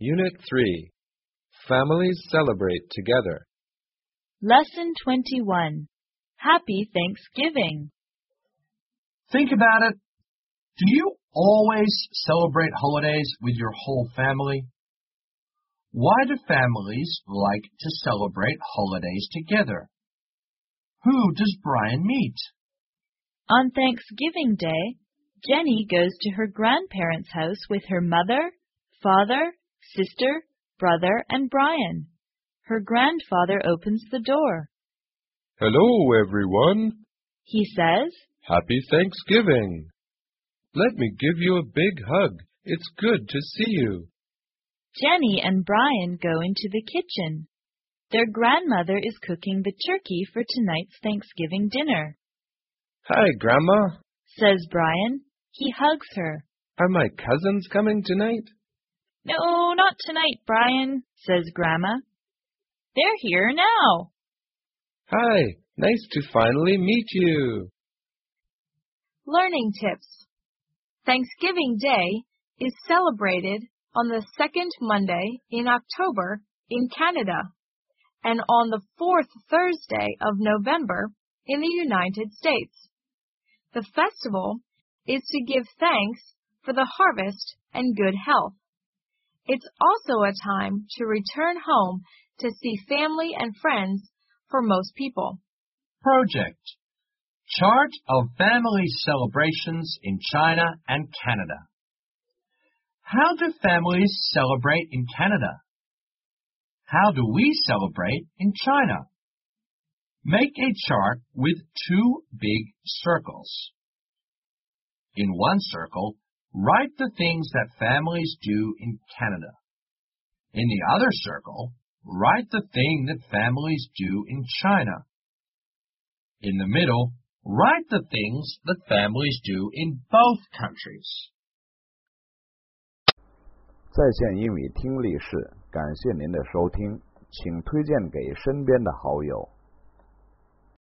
Unit 3. Families celebrate together. Lesson 21. Happy Thanksgiving. Think about it. Do you always celebrate holidays with your whole family? Why do families like to celebrate holidays together? Who does Brian meet? On Thanksgiving Day, Jenny goes to her grandparents' house with her mother, father, sister, brother, and Brian. Her grandfather opens the door. Hello, everyone. He says, Happy Thanksgiving. Let me give you a big hug. It's good to see you. Jenny and Brian go into the kitchen. Their grandmother is cooking the turkey for tonight's Thanksgiving dinner. Hi, Grandma. Says Brian. He hugs her. Are my cousins coming tonight? No, not tonight, Brian, says Grandma. They're here now. Hi, nice to finally meet you. Learning tips. Thanksgiving Day is celebrated on the second Monday in October in Canada and on the fourth Thursday of November in the United States. The festival is to give thanks for the harvest and good health. It's also a time to return home to see family and friends for most people. Project. Chart of family celebrations in China and Canada. How do families celebrate in Canada? How do we celebrate in China? Make a chart with two big circles. In one circle, write the things that families do in Canada. In the other circle, write the thing that families do in China. In the middle, write the things that families do in both countries. 在线英语听力室，感谢您的收听，请推荐给身边的好友。